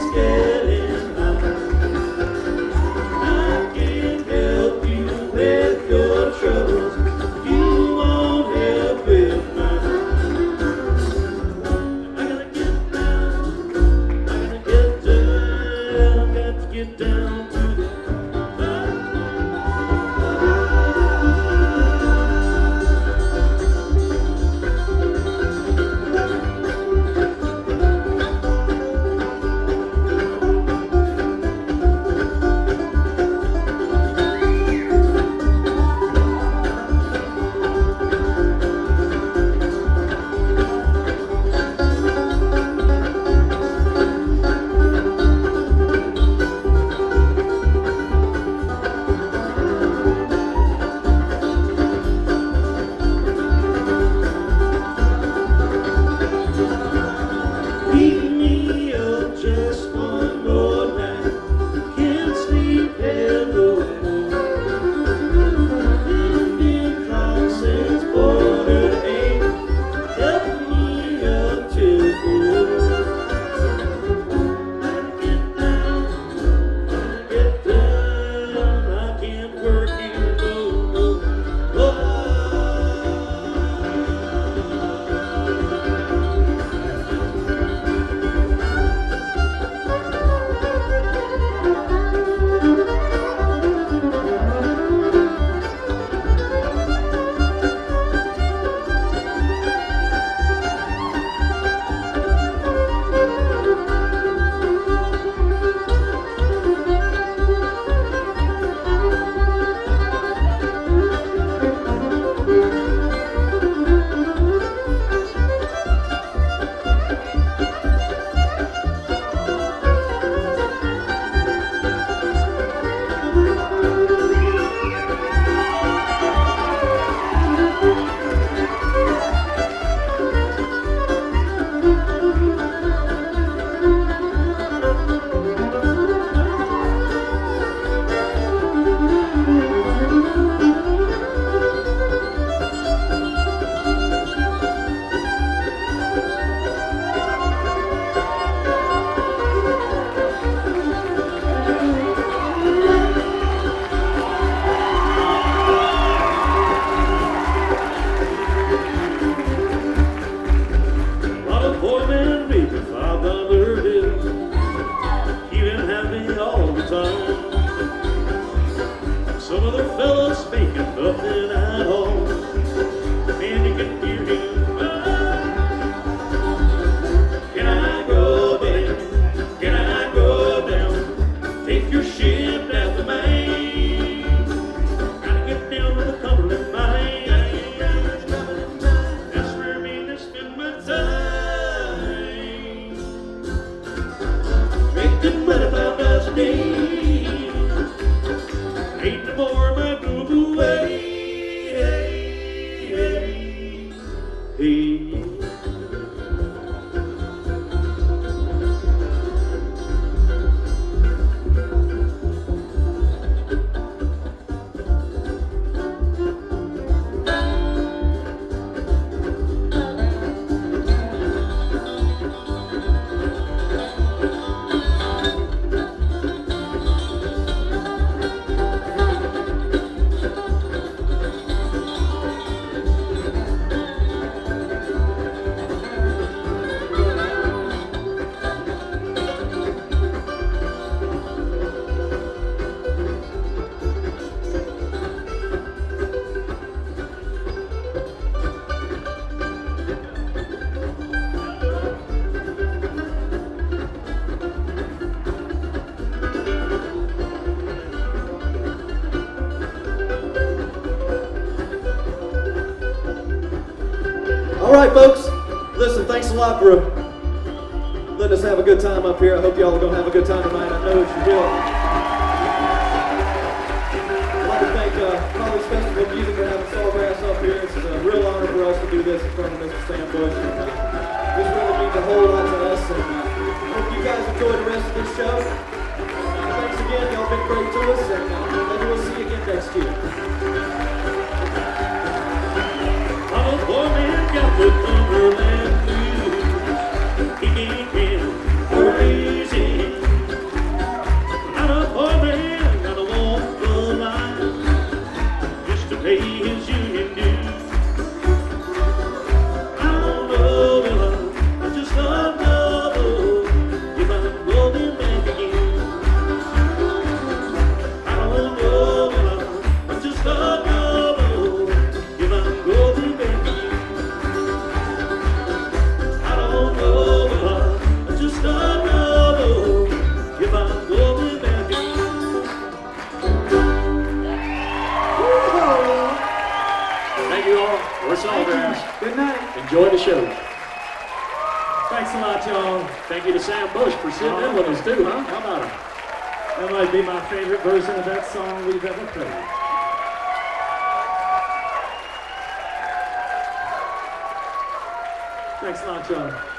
All right, folks. Listen, thanks a lot for letting us have a good time up here. I hope y'all are going to have a good time tonight. I know that you will. I'd like to thank Holly's Festival of Music for having Sawgrass up here. It's a real honor for us to do this in front of Mr. Sam Bush. This really means a whole lot to us, and I hope you guys enjoy the rest of this show. Thanks again. Y'all been great to us, and maybe we'll see you again next year. I'm a poor man, got the Cumberland blues. He can't get crazy. Sawgrass. Good night. Enjoy the show. Thanks a lot, y'all. Thank you to Sam Bush for sitting in with us too, huh? How about it? That might be my favorite version of that song we've ever played. Thanks a lot, y'all.